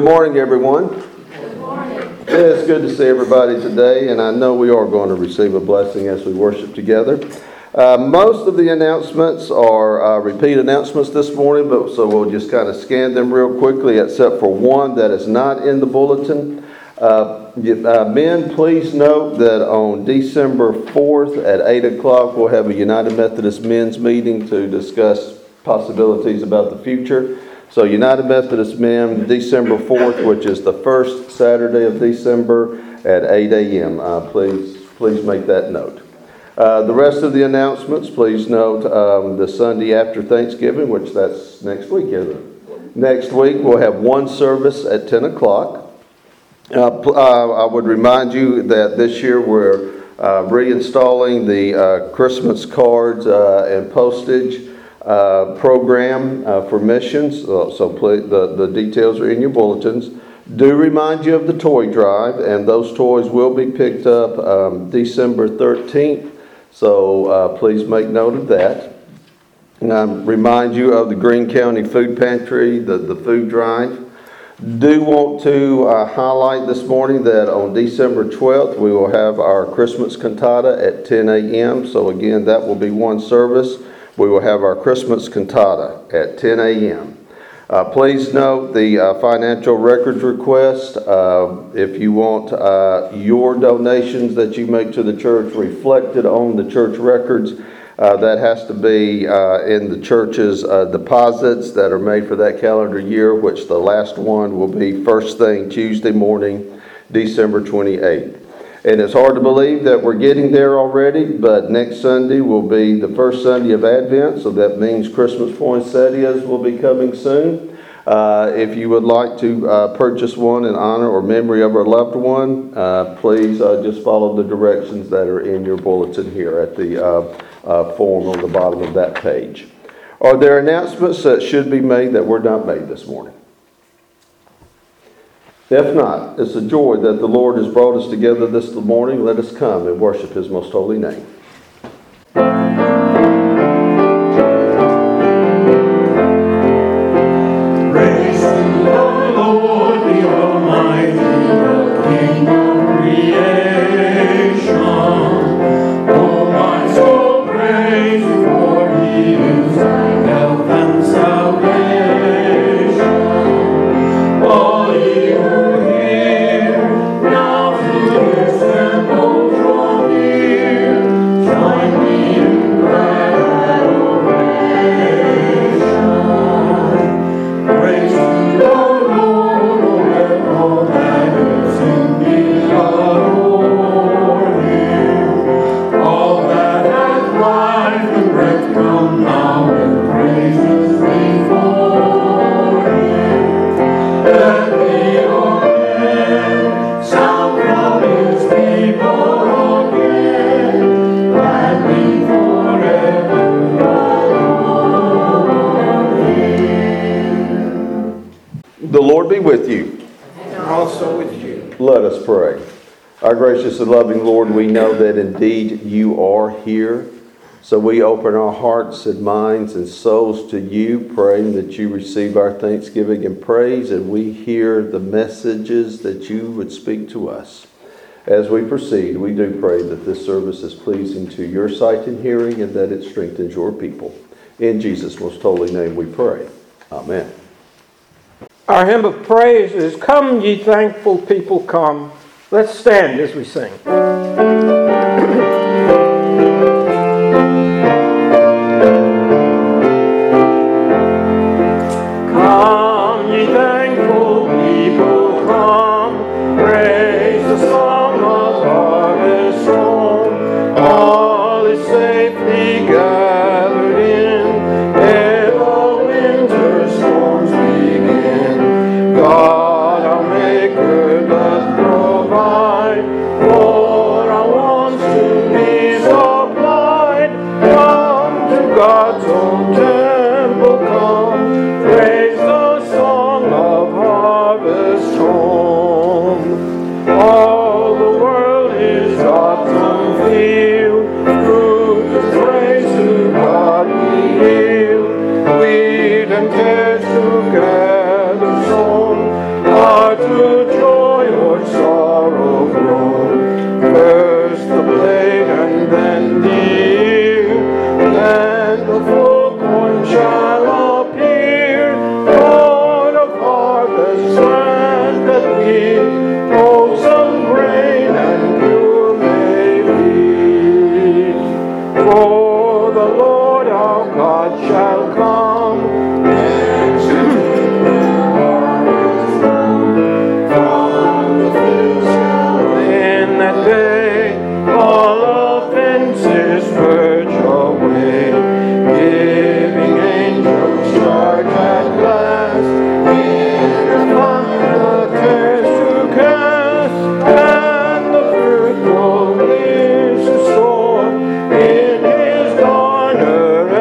morning, everyone. Good morning. It's good to see everybody today, and I know we are going to receive a blessing as we worship together. Most of the announcements are repeat announcements this morning, but so we'll just kind of scan them real quickly, except for one that is not in the bulletin. Men, please note that on December 4th at 8 o'clock, we'll have a United Methodist men's meeting to discuss possibilities about the future. So United Methodist Men, December 4th, which is the first Saturday of December at 8 a.m. Please make that note. The rest of the announcements, please note the Sunday after Thanksgiving, which that's next week, isn't it? Next week we'll have one service at 10 o'clock. I would remind you that this year we're reinstalling the Christmas cards and postage program for missions. So the details are in your bulletins. Do remind you of the toy drive, and those toys will be picked up December 13th. So please make note of that. Remind you of the Greene County Food Pantry, the food drive. Do want to highlight this morning that on December 12th we will have our Christmas cantata at 10 a.m. So again, that will be one service. We will have our Christmas cantata at 10 a.m. Please note the financial records request. If you want your donations that you make to the church reflected on the church records, that has to be in the church's deposits that are made for that calendar year, which the last one will be first thing Tuesday morning, December 28th. And it's hard to believe that we're getting there already, but next Sunday will be the first Sunday of Advent, so that means Christmas poinsettias will be coming soon. If you would like to purchase one in honor or memory of our loved one, please just follow the directions that are in your bulletin here at the form on the bottom of that page. Are there announcements that should be made that were not made this morning? If not, it's a joy that the Lord has brought us together this morning. Let us come and worship His most holy name. Praise the Lord, the Almighty, the King of creation. Oh, my soul, praise Him, for He is thy health and salvation. All ye who hear, now to His temple draw near. Join me in glad adoration. Praise the Lord, let all that is in me adore Him. All that hath life and breath come now with praises before Him. Let the organ sound from His people again, gladly forever adore Him. The Lord be with you. And also with you. Let us pray. Our gracious and loving Lord, we know that indeed you are here. So we open our hearts and minds and souls to you, praying that you receive our thanksgiving and praise, and we hear the messages that you would speak to us. As we proceed, we do pray that this service is pleasing to your sight and hearing, and that it strengthens your people. In Jesus' most holy name we pray. Amen. Our hymn of praise is "Come, Ye Thankful People, Come." Let's stand as we sing. Come, ye thankful people, come, praise the song of harvest home. All is safely gathered in, ere the winter storms begin. God our Maker doth provide for our wholesome grain and pure may be. For the Lord our God shall come, and shall take the harvest home from the fields shall in that day all offenses purge away, giving angels charge at last in the final cares to cast, and the fruitful leaves to store in his garner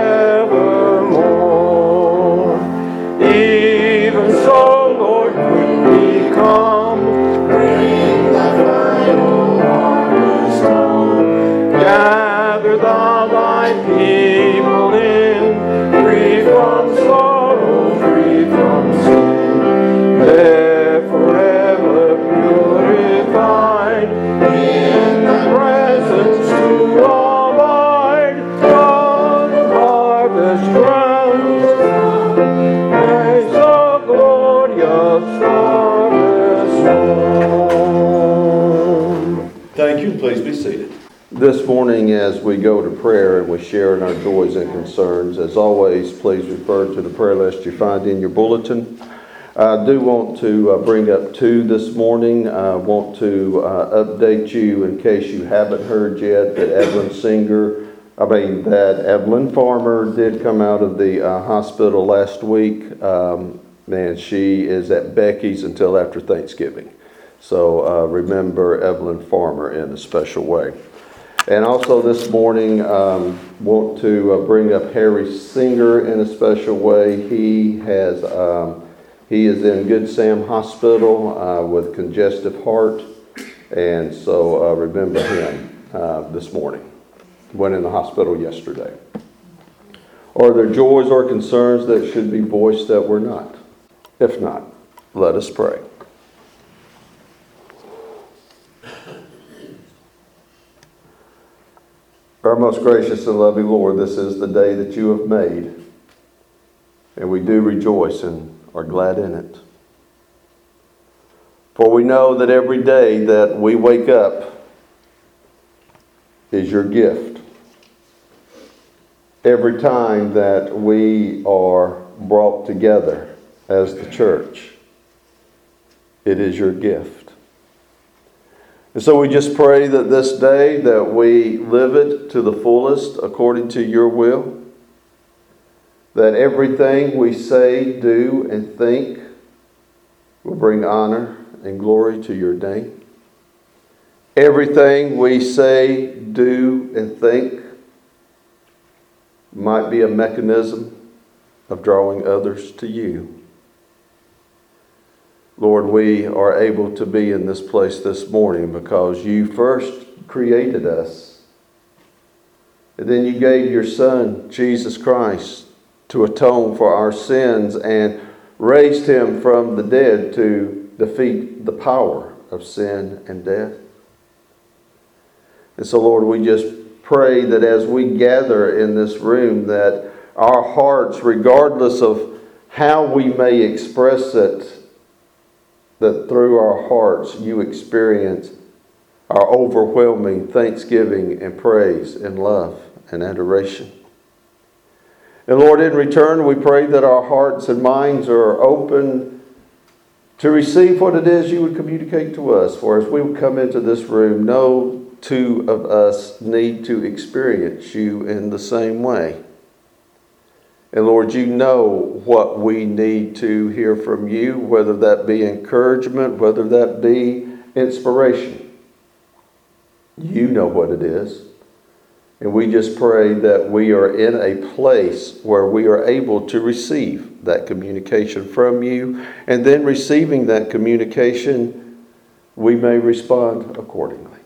evermore. Even so, Lord, quickly come, bring the final harvest home. Gather thou thy people in, free from sorrow, free from sin. There forever purified, in thy presence to abide. God of harvest grounds, praise the glorious harvest home. Thank you. Please be seated. This morning, as we go to prayer and we share in our joys and concerns, as always, please refer to the prayer list you find in your bulletin. I do want to bring up two this morning. I want to update you in case you haven't heard yet that Evelyn Farmer did come out of the hospital last week. And she is at Becky's until after Thanksgiving. So remember Evelyn Farmer in a special way. And also this morning, want to bring up Harry Singer in a special way. He is in Good Sam Hospital with congestive heart, and so remember him this morning. Went in the hospital yesterday. Are there joys or concerns that should be voiced that were not? If not, let us pray. Our most gracious and loving Lord, this is the day that you have made, and we do rejoice and are glad in it. For we know that every day that we wake up is your gift. Every time that we are brought together as the church, it is your gift. And so we just pray that this day that we live it to the fullest according to your will, that everything we say, do, and think will bring honor and glory to your name. Everything we say, do, and think might be a mechanism of drawing others to you. Lord, we are able to be in this place this morning because you first created us. And then you gave your Son, Jesus Christ, to atone for our sins and raised him from the dead to defeat the power of sin and death. And so, Lord, we just pray that as we gather in this room, that our hearts, regardless of how we may express it, that through our hearts you experience our overwhelming thanksgiving and praise and love and adoration. And Lord, in return, we pray that our hearts and minds are open to receive what it is you would communicate to us. For as we come into this room, no two of us need to experience you in the same way. And Lord, you know what we need to hear from you, whether that be encouragement, whether that be inspiration. You know what it is. And we just pray that we are in a place where we are able to receive that communication from you. And then receiving that communication, we may respond accordingly.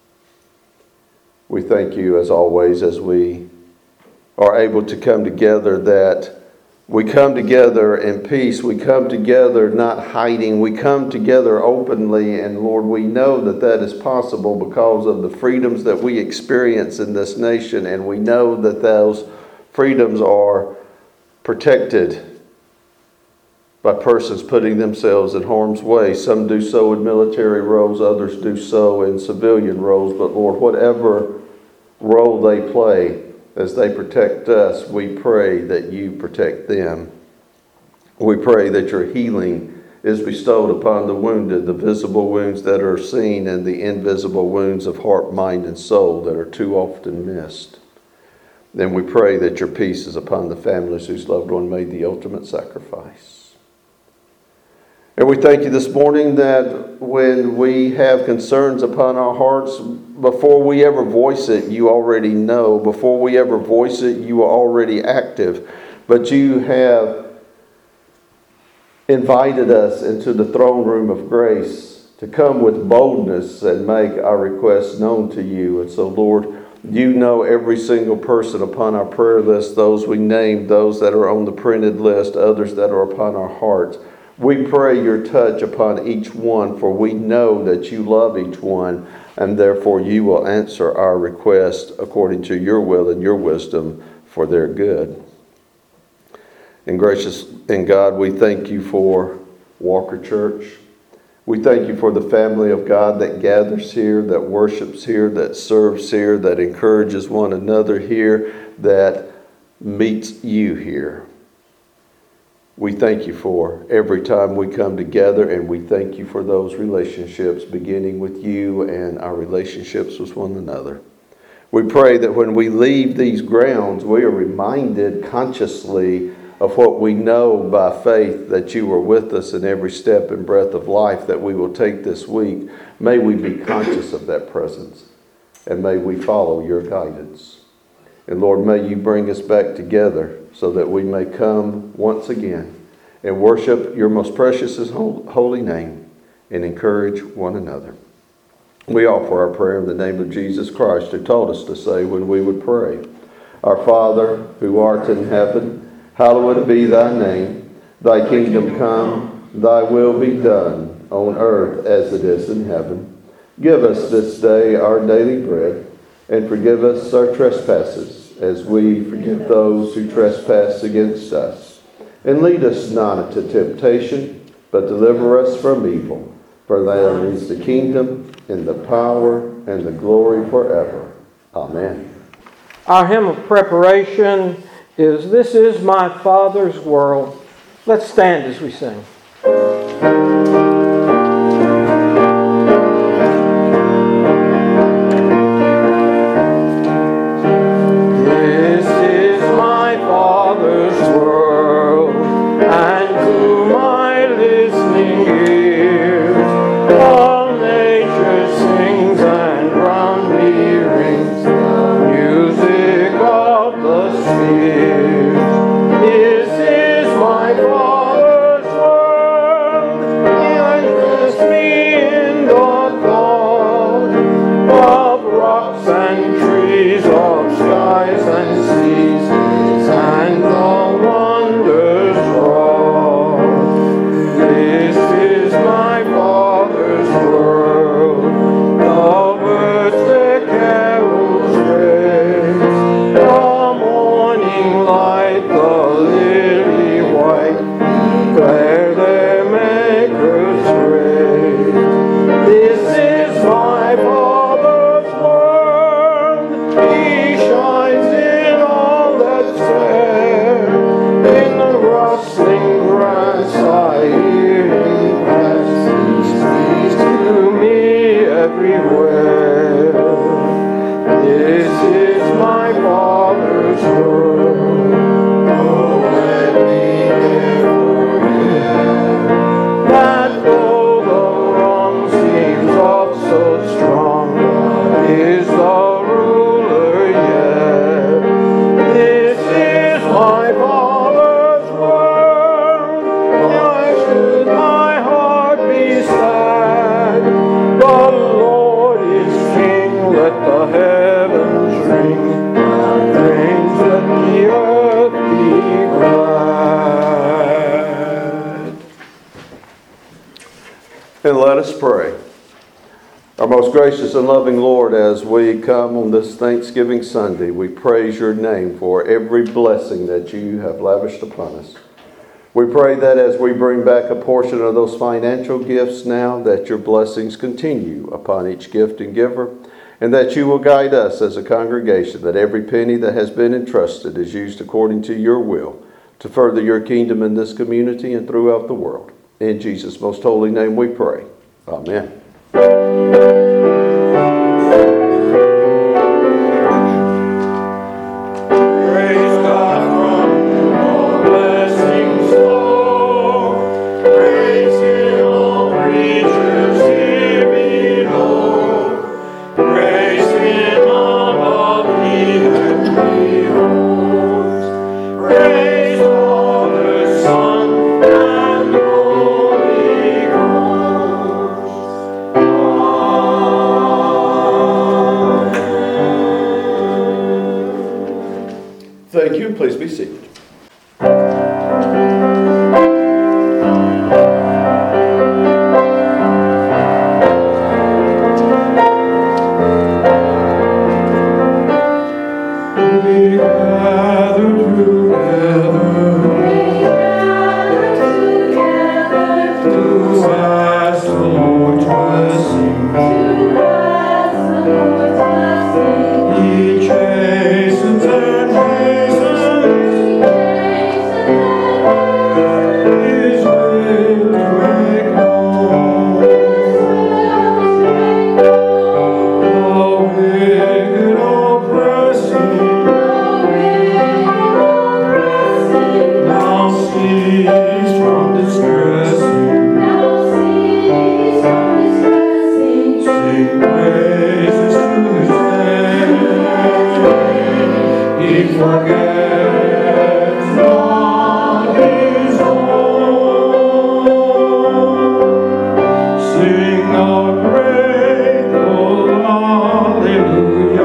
We thank you as always as we are able to come together, that we come together in peace. We come together not hiding. We come together openly. And Lord, we know that that is possible because of the freedoms that we experience in this nation. And we know that those freedoms are protected by persons putting themselves in harm's way. Some do so in military roles, others do so in civilian roles. But Lord, whatever role they play as they protect us, we pray that you protect them. We pray that your healing is bestowed upon the wounded, the visible wounds that are seen and the invisible wounds of heart, mind, and soul that are too often missed. Then we pray that your peace is upon the families whose loved one made the ultimate sacrifice. And we thank you this morning that when we have concerns upon our hearts, before we ever voice it, you already know. Before we ever voice it, you are already active. But you have invited us into the throne room of grace to come with boldness and make our requests known to you. And so, Lord, you know every single person upon our prayer list, those we named, those that are on the printed list, others that are upon our hearts. We pray your touch upon each one, for we know that you love each one, and therefore you will answer our request according to your will and your wisdom for their good. And gracious in God, we thank you for Walker Church. We thank you for the family of God that gathers here, that worships here, that serves here, that encourages one another here, that meets you here. We thank you for every time we come together, and we thank you for those relationships, beginning with you and our relationships with one another. We pray that when we leave these grounds, we are reminded consciously of what we know by faith, that you are with us in every step and breath of life that we will take this week. May we be conscious of that presence, and may we follow your guidance. And Lord, may you bring us back together so that we may come once again and worship your most precious and holy name and encourage one another. We offer our prayer in the name of Jesus Christ, who taught us to say when we would pray, Our Father, who art in heaven, hallowed be thy name. Thy kingdom come, thy will be done on earth as it is in heaven. Give us this day our daily bread, and forgive us our trespasses, as we forgive those who trespass against us. And lead us not into temptation, but deliver us from evil. For thine is the kingdom, and the power, and the glory forever. Amen. Our hymn of preparation is "This Is My Father's World." Let's stand as we sing. And let us pray. Our most gracious and loving Lord, as we come on this Thanksgiving Sunday, we praise your name for every blessing that you have lavished upon us. We pray that as we bring back a portion of those financial gifts now, that your blessings continue upon each gift and giver, and that you will guide us as a congregation, that every penny that has been entrusted is used according to your will to further your kingdom in this community and throughout the world. In Jesus' most holy name we pray. Amen. Thank you. Please be seated. We gather together to ask the Lord's blessing. He chastens and hastens His will to make known. The wicked oppressing now cease from distressing. Sing praises to His name. He forgets not His own. Sing a grateful hallelujah.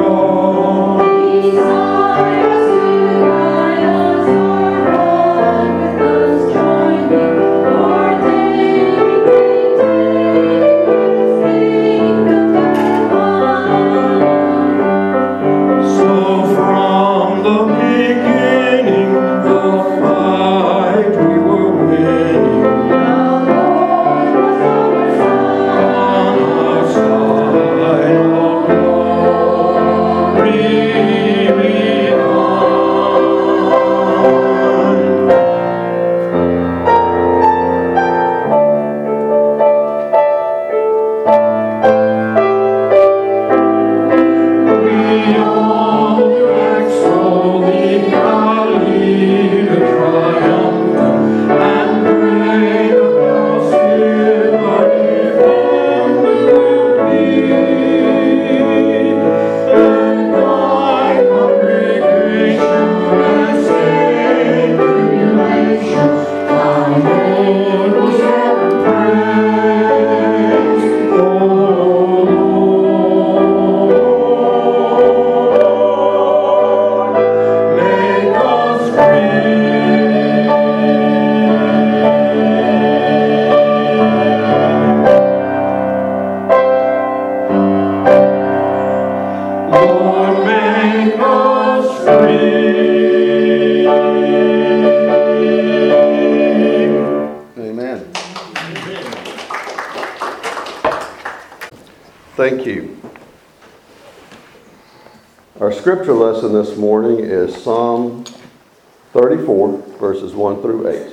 So from the beginning, the fight we were winning. On our side, all glory be We all extol Thee, Hallelujah, triumphant, and great above liberty will be. And Thy congregation, blessed tribulation, Thy Lord was ever praised, O Lord. Make us Lord, make us free. Amen. Thank you. Our scripture lesson this morning is Psalm 34, verses 1 through 8.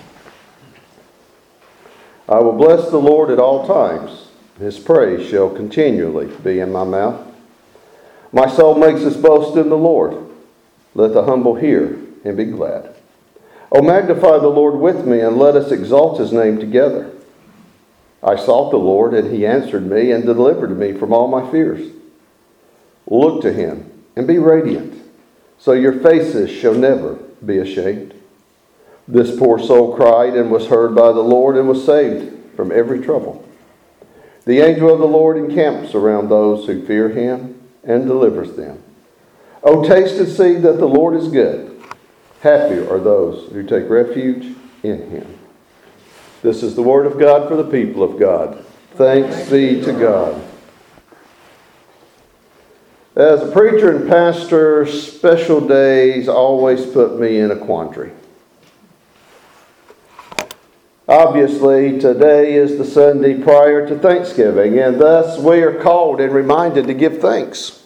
I will bless the Lord at all times. His praise shall continually be in my mouth. My soul makes its boast in the Lord. Let the humble hear and be glad. O magnify the Lord with me, and let us exalt His name together. I sought the Lord, and He answered me and delivered me from all my fears. Look to Him and be radiant, so your faces shall never be ashamed. This poor soul cried and was heard by the Lord and was saved from every trouble. The angel of the Lord encamps around those who fear Him and delivers them. O taste and see that the Lord is good. Happy are those who take refuge in Him. This is the word of God for the people of God. Thanks be to God. As a preacher and pastor, special days always put me in a quandary. Obviously, today is the Sunday prior to Thanksgiving, and thus we are called and reminded to give thanks.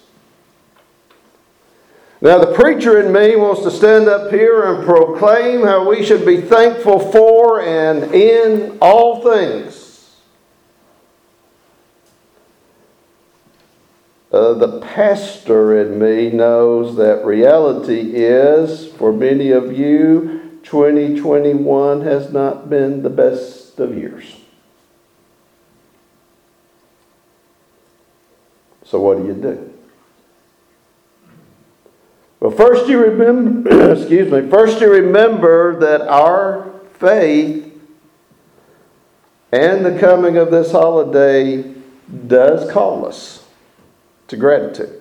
Now, the preacher in me wants to stand up here and proclaim how we should be thankful for and in all things. The pastor in me knows that reality is, for many of you, 2021 has not been the best of years. So what do? Well, first you remember, first you remember that our faith and the coming of this holiday does call us to gratitude,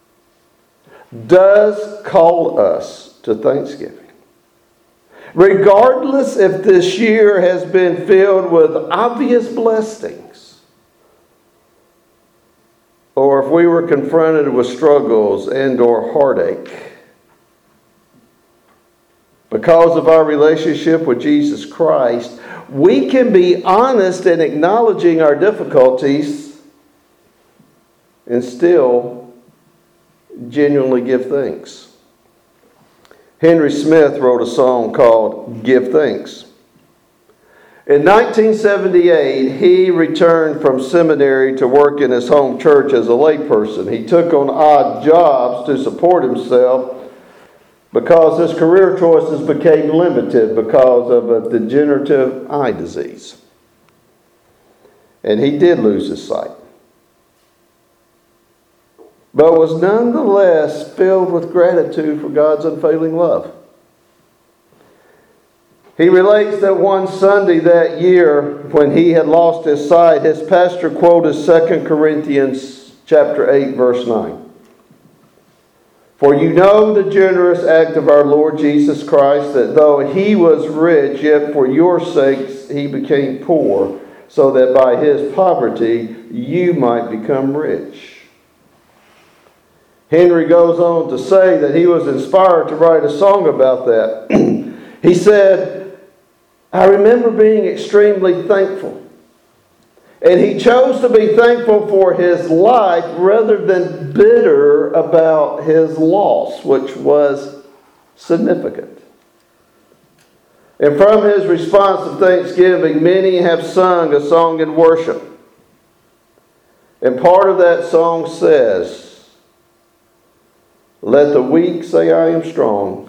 does call us to thanksgiving. Regardless if this year has been filled with obvious blessings, or if we were confronted with struggles and or heartache, because of our relationship with Jesus Christ, we can be honest in acknowledging our difficulties and still genuinely give thanks. Henry Smith wrote a song called "Give Thanks." In 1978, he returned from seminary to work in his home church as a layperson. He took on odd jobs to support himself because his career choices became limited because of a degenerative eye disease. And he did lose his sight, but was nonetheless filled with gratitude for God's unfailing love. He relates that one Sunday that year, when he had lost his sight, his pastor quoted 2 Corinthians chapter 8, verse 9. For you know the generous act of our Lord Jesus Christ, that though he was rich, yet for your sakes he became poor, so that by his poverty you might become rich. Henry goes on to say that he was inspired to write a song about that. He said, I remember being extremely thankful. And he chose to be thankful for his life rather than bitter about his loss, which was significant. And from his response of thanksgiving, many have sung a song in worship. And part of that song says, let the weak say I am strong.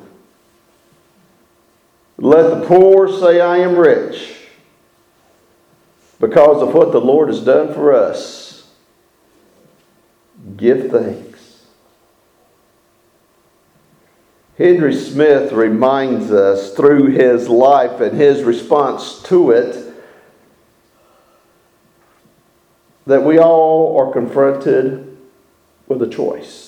Let the poor say I am rich. Because of what the Lord has done for us. Give thanks. Henry Smith reminds us through his life and his response to it that we all are confronted with a choice.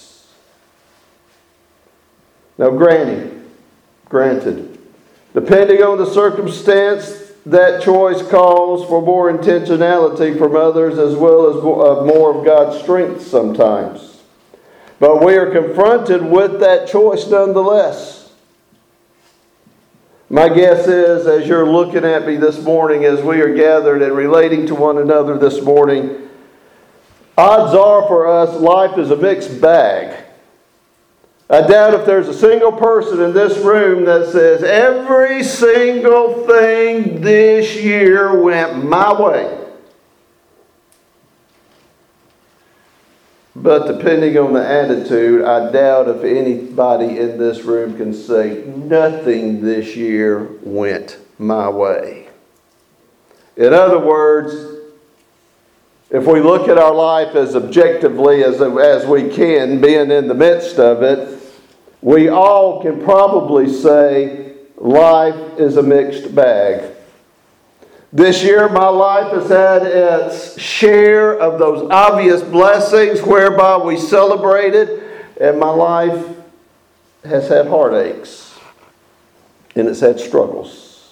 Now, granted, depending on the circumstance, that choice calls for more intentionality from others as well as more of God's strength sometimes. But we are confronted with that choice nonetheless. My guess is, as you're looking at me this morning, as we are gathered and relating to one another this morning, odds are for us life is a mixed bag. I doubt if there's a single person in this room that says, every single thing this year went my way. But depending on the attitude, I doubt if anybody in this room can say, nothing this year went my way. In other words, if we look at our life as objectively as we can, being in the midst of it, we all can probably say life is a mixed bag. This year, my life has had its share of those obvious blessings whereby we celebrated, and my life has had heartaches, and it's had struggles.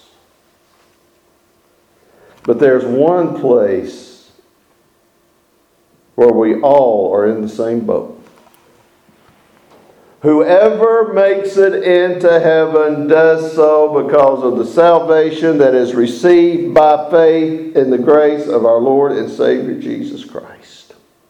But there's one place where we all are in the same boat. Whoever makes it into heaven does so because of the salvation that is received by faith in the grace of our Lord and Savior Jesus Christ.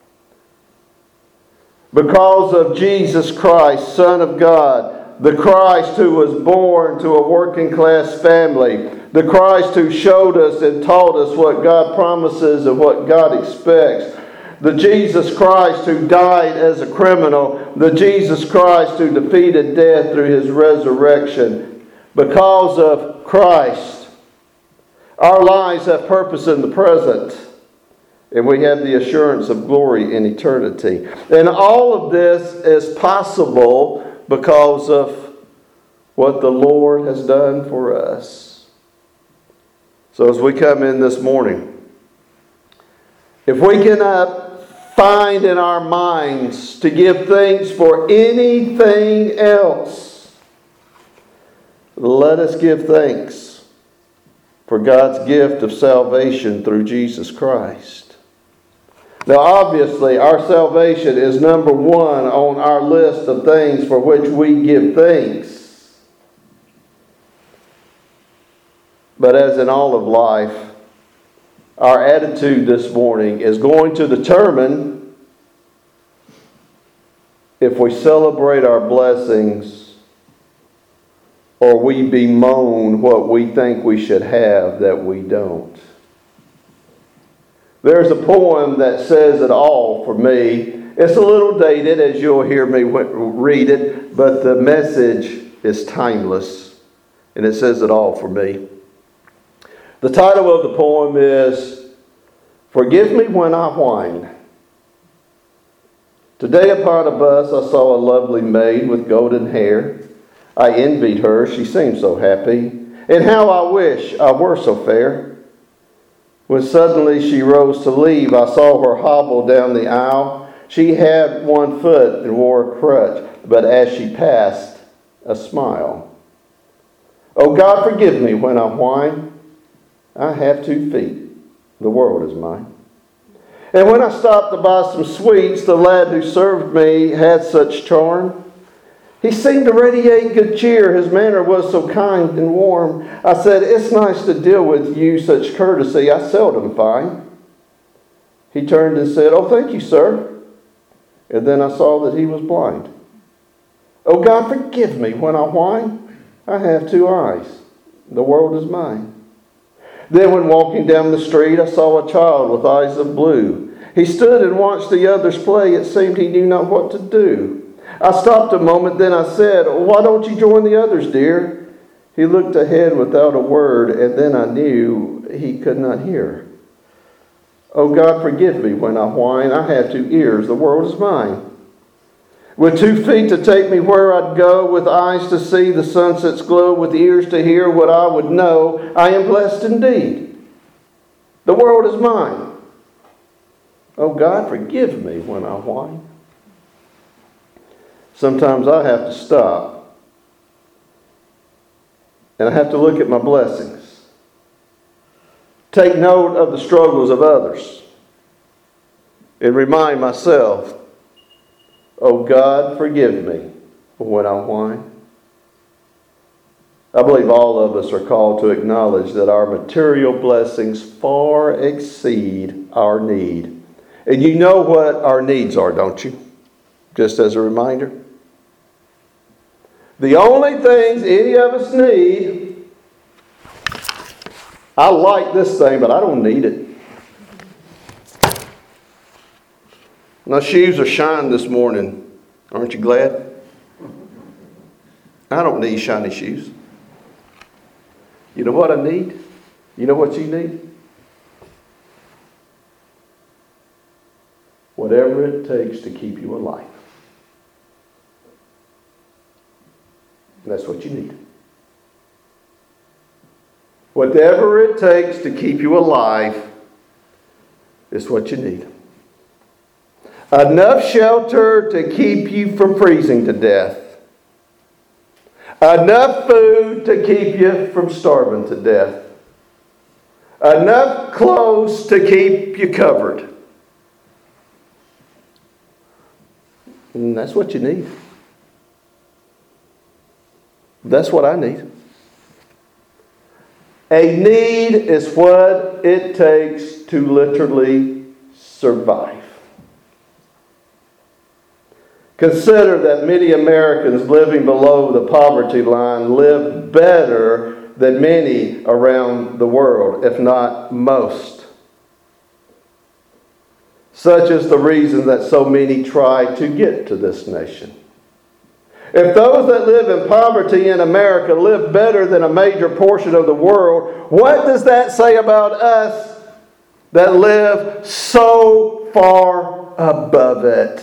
Because of Jesus Christ, Son of God, the Christ who was born to a working class family, the Christ who showed us and taught us what God promises and what God expects, the Jesus Christ who died as a criminal, the Jesus Christ who defeated death through his resurrection. Because of Christ, our lives have purpose in the present, and we have the assurance of glory in eternity. And all of this is possible because of what the Lord has done for us. So as we come in this morning, if we cannot find in our minds to give thanks for anything else, let us give thanks for God's gift of salvation through Jesus Christ. Now, obviously, our salvation is number one on our list of things for which we give thanks. But as in all of life, our attitude this morning is going to determine if we celebrate our blessings or we bemoan what we think we should have that we don't. There's a poem that says it all for me. It's a little dated, as you'll hear me read it, but the message is timeless, and it says it all for me. The title of the poem is, "Forgive Me When I Whine." Today upon a bus I saw a lovely maid with golden hair. I envied her, she seemed so happy, and how I wish I were so fair. When suddenly she rose to leave, I saw her hobble down the aisle. She had one foot and wore a crutch, but as she passed, a smile. Oh God, forgive me when I whine. I have 2 feet. The world is mine. And when I stopped to buy some sweets, the lad who served me had such charm. He seemed to radiate good cheer. His manner was so kind and warm. I said, "It's nice to deal with you, such courtesy I seldom find." He turned and said, "Oh, thank you, sir." And then I saw that he was blind. Oh God, forgive me when I whine. I have 2 eyes. The world is mine. Then when walking down the street, I saw a child with eyes of blue. He stood and watched the others play. It seemed he knew not what to do. I stopped a moment, then I said, "Why don't you join the others, dear?" He looked ahead without a word, and then I knew he could not hear. Oh God, forgive me when I whine. I have 2 ears. The world is mine. With 2 feet to take me where I'd go, with eyes to see the sunset's glow, with ears to hear what I would know, I am blessed indeed. The world is mine. Oh God, forgive me when I whine. Sometimes I have to stop, and I have to look at my blessings. Take note of the struggles of others, and remind myself, oh God, forgive me when I whine. I believe all of us are called to acknowledge that our material blessings far exceed our need. And you know what our needs are, don't you? Just as a reminder. The only things any of us need, I like this thing, but I don't need it. My shoes are shined this morning. Aren't you glad? I don't need shiny shoes. You know what I need? You know what you need? Whatever it takes to keep you alive. And that's what you need. Whatever it takes to keep you alive is what you need. Enough shelter to keep you from freezing to death. Enough food to keep you from starving to death. Enough clothes to keep you covered. And that's what you need. That's what I need. A need is what it takes to literally survive. Consider that many Americans living below the poverty line live better than many around the world, if not most. Such is the reason that so many try to get to this nation. If those that live in poverty in America live better than a major portion of the world, what does that say about us that live so far above it?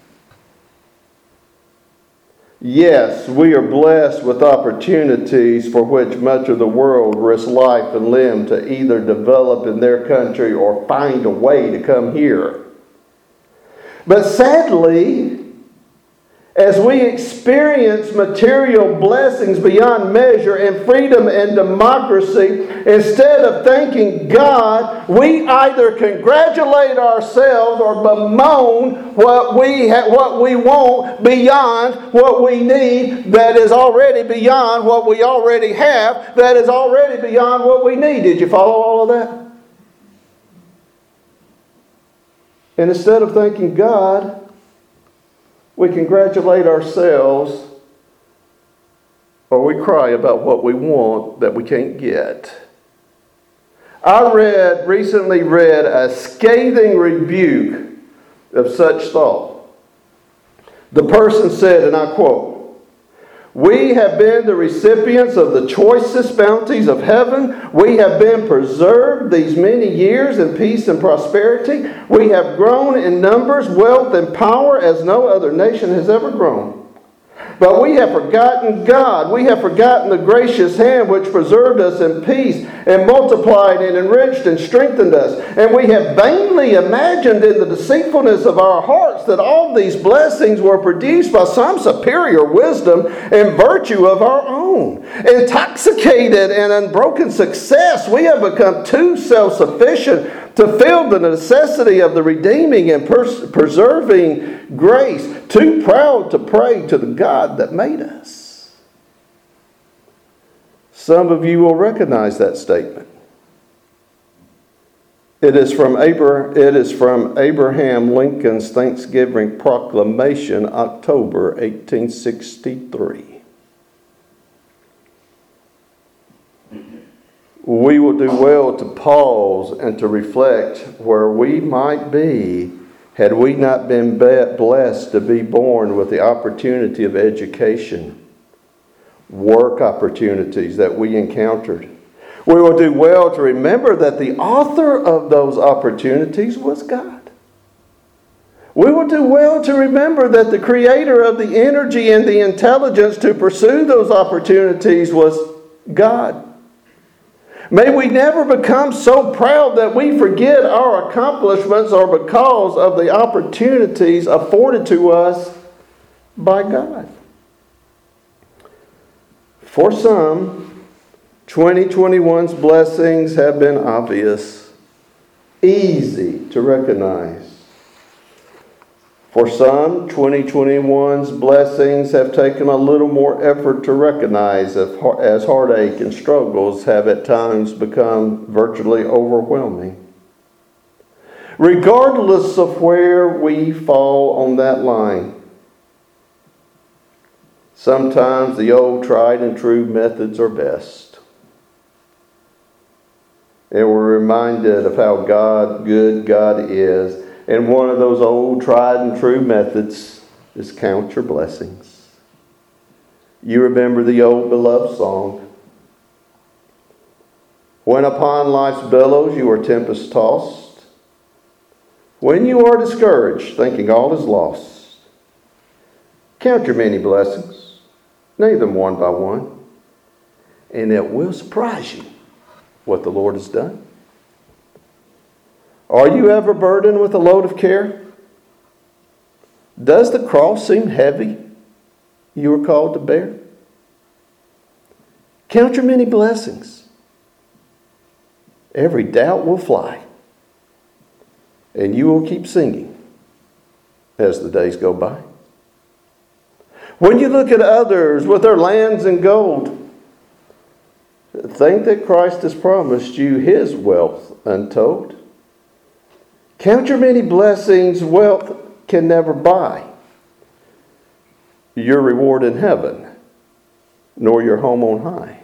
Yes, we are blessed with opportunities for which much of the world risks life and limb to either develop in their country or find a way to come here. But sadly, as we experience material blessings beyond measure and freedom and democracy, instead of thanking God, we either congratulate ourselves or bemoan what we want beyond what we need, that is already beyond what we already have, that is already beyond what we need. Did you follow all of that? And instead of thanking God, we congratulate ourselves, or we cry about what we want that we can't get. I recently read a scathing rebuke of such thought. The person said, and I quote, "We have been the recipients of the choicest bounties of heaven. We have been preserved these many years in peace and prosperity. We have grown in numbers, wealth, and power as no other nation has ever grown. But we have forgotten God. We have forgotten the gracious hand which preserved us in peace and multiplied and enriched and strengthened us. And we have vainly imagined in the deceitfulness of our hearts that all these blessings were produced by some superior wisdom and virtue of our own. Intoxicated and unbroken success, we have become too self-sufficient to feel the necessity of the redeeming and preserving grace, too proud to pray to the God that made us." Some of you will recognize that statement. It is from Abraham Lincoln's Thanksgiving Proclamation, October 1863. We will do well to pause and to reflect where we might be had we not been blessed to be born with the opportunity of education, work opportunities that we encountered. We will do well to remember that the author of those opportunities was God. We will do well to remember that the creator of the energy and the intelligence to pursue those opportunities was God. May we never become so proud that we forget our accomplishments or because of the opportunities afforded to us by God. For some, 2021's blessings have been obvious, easy to recognize. For some, 2021's blessings have taken a little more effort to recognize as heartache and struggles have at times become virtually overwhelming. Regardless of where we fall on that line, sometimes the old tried and true methods are best. And we're reminded of how good God is. And one of those old tried and true methods is count your blessings. You remember the old beloved song. When upon life's billows you are tempest tossed, when you are discouraged, thinking all is lost, count your many blessings, name them one by one, and it will surprise you what the Lord has done. Are you ever burdened with a load of care? Does the cross seem heavy you are called to bear? Count your many blessings. Every doubt will fly, and you will keep singing as the days go by. When you look at others with their lands and gold, think that Christ has promised you His wealth untold. Count your many blessings wealth can never buy. Your reward in heaven, nor your home on high.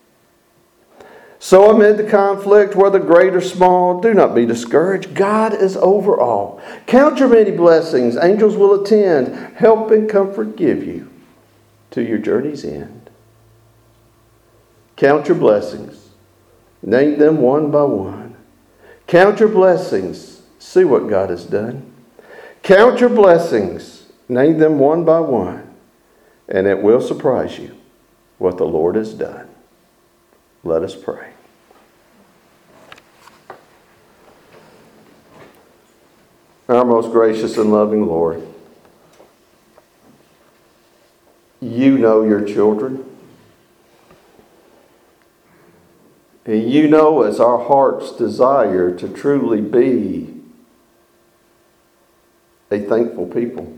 So amid the conflict, whether great or small, do not be discouraged. God is over all. Count your many blessings. Angels will attend, help and comfort give you to your journey's end. Count your blessings. Name them one by one. Count your blessings. See what God has done. Count your blessings. Name them one by one. And it will surprise you what the Lord has done. Let us pray. Our most gracious and loving Lord, you know your children. And you know it's our heart's desire to truly be a thankful people.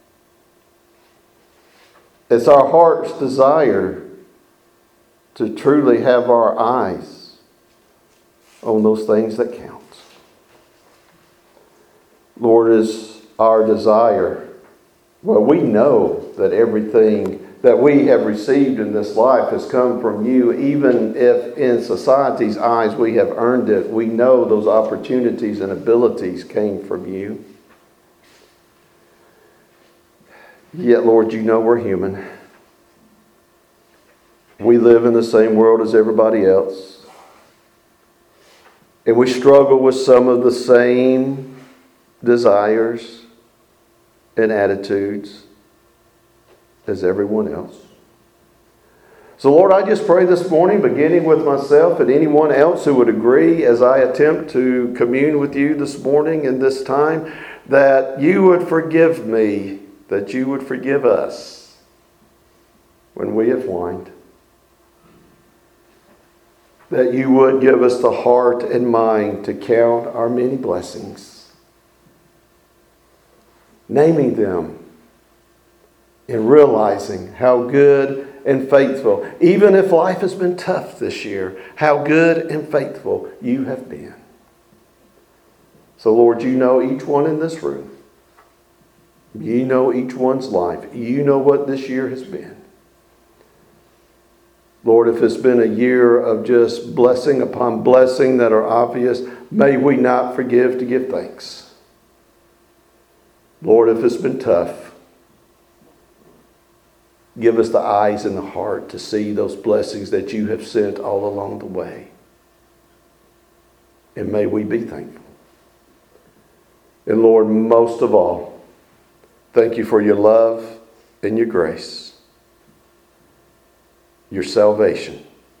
It's our heart's desire to truly have our eyes on those things that count. Lord, is our desire. Well, we know that everything that we have received in this life has come from you, even if in society's eyes we have earned it. We know those opportunities and abilities came from you. Yet, Lord, you know we're human. We live in the same world as everybody else. And we struggle with some of the same desires and attitudes as everyone else. So, Lord, I just pray this morning, beginning with myself and anyone else who would agree as I attempt to commune with you this morning and this time, that you would forgive me, that you would forgive us when we have whined. That you would give us the heart and mind to count our many blessings, naming them and realizing how good and faithful, even if life has been tough this year, how good and faithful you have been. So, Lord, you know each one in this room. You know each one's life. You know what this year has been. Lord, if it's been a year of just blessing upon blessing that are obvious, may we not forgive to give thanks. Lord, if it's been tough, give us the eyes and the heart to see those blessings that you have sent all along the way. And may we be thankful. And Lord, most of all, thank you for your love and your grace, your salvation.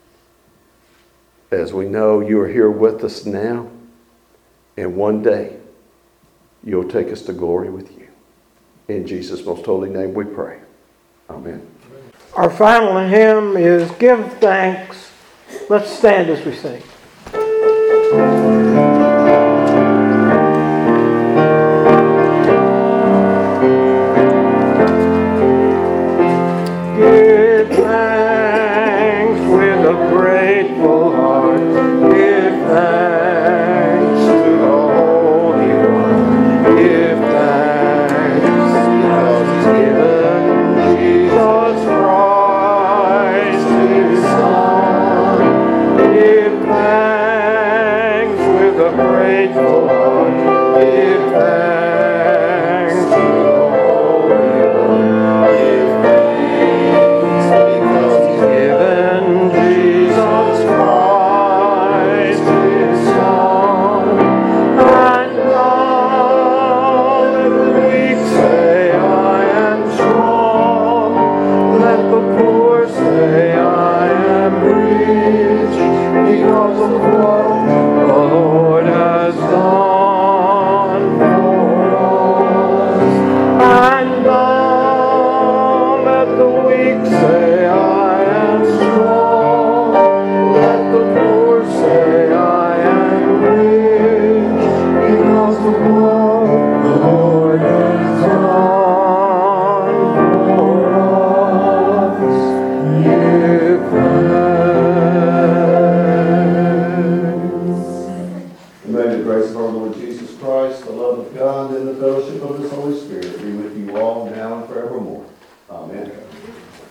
As we know you are here with us now, and one day you'll take us to glory with you. In Jesus' most holy name we pray. Amen. Our final hymn is Give Thanks. Let's stand as we sing. Give thanks with a grateful heart. Give thanks to the Holy One. Give thanks because He's given Jesus Christ His Son. Give thanks with a grateful heart. Give thanks to the Holy One. Give thanks because He's given Jesus Christ His Son. And now let the weak say, I am strong. Let the poor say, I am rich, because of what the Lord has done for us. And now let the weak say, I am strong. Let the poor say, I am rich, because of what the Lord has done for us. fellowship of His Holy Spirit be with you all now and forevermore. Amen.